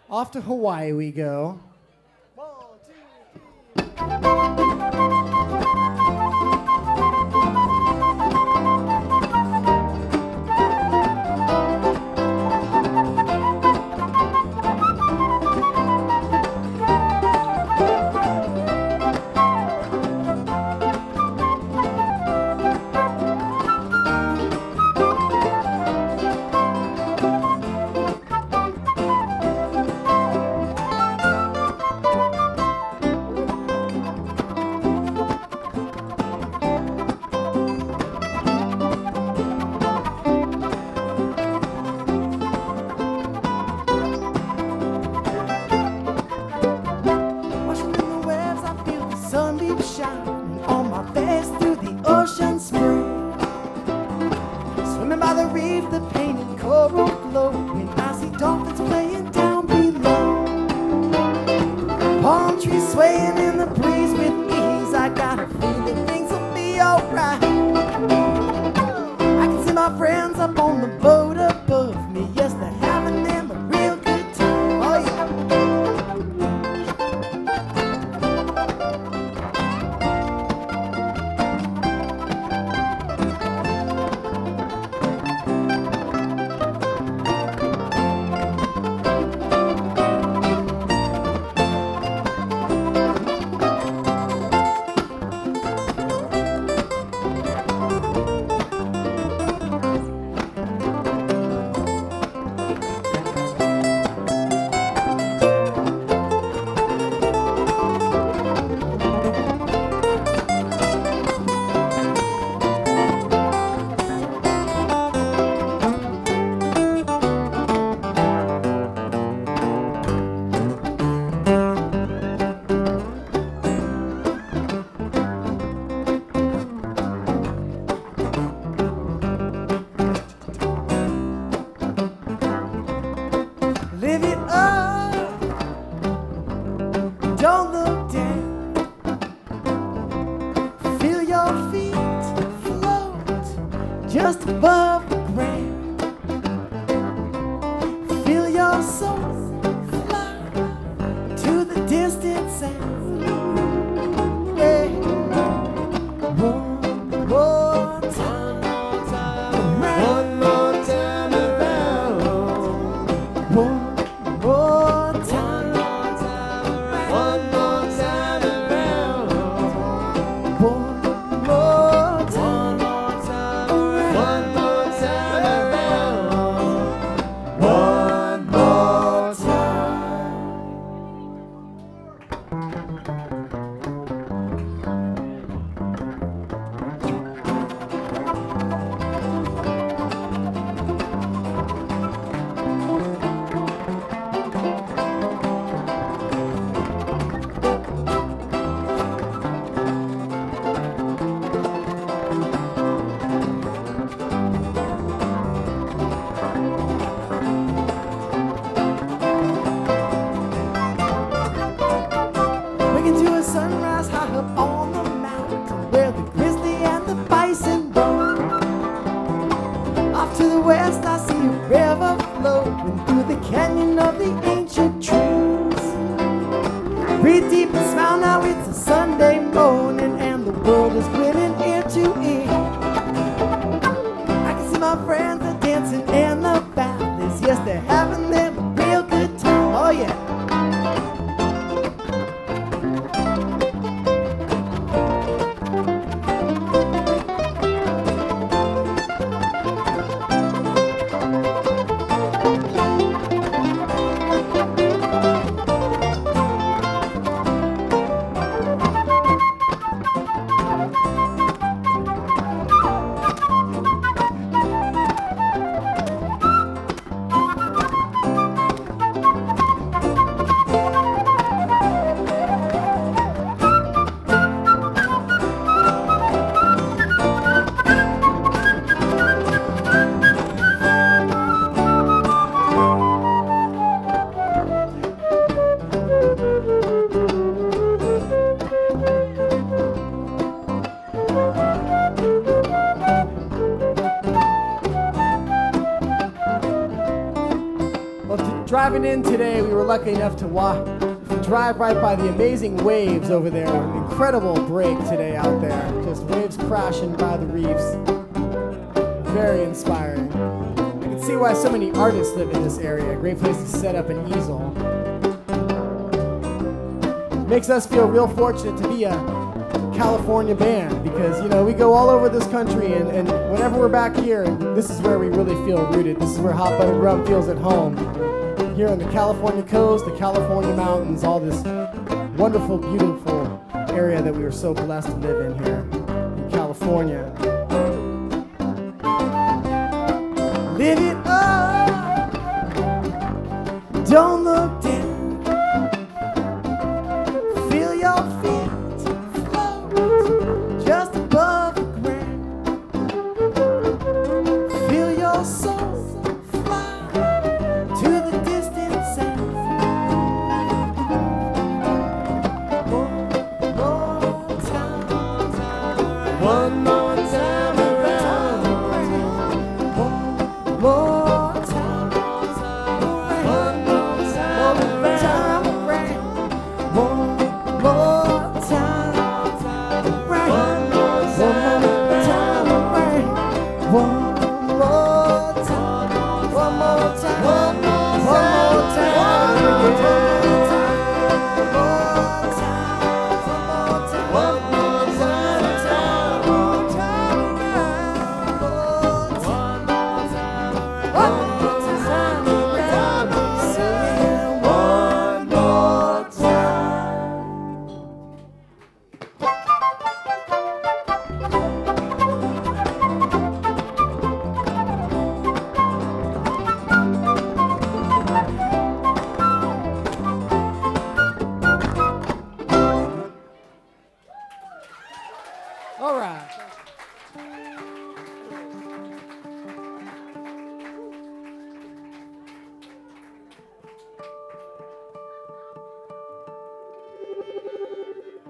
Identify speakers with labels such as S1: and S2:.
S1: Off to Hawaii we go. Driving in today, we were lucky enough to drive right by the amazing waves over there. Incredible break today out there. Just waves crashing by the reefs. Very inspiring. I can see why so many artists live in this area. A great place to set up an easel. Makes us feel real fortunate to be a California band because, you know, we go all over this country and whenever we're back here, this is where we really feel rooted. This is where Hot Buttered Rum feels at home. Here on the California coast, the California mountains, all this wonderful, beautiful area that we are so blessed to live in here in California. Live it up, don't look down. Feel your feet float just above the ground. Feel your soul fly to the distant sound. One more time around. One more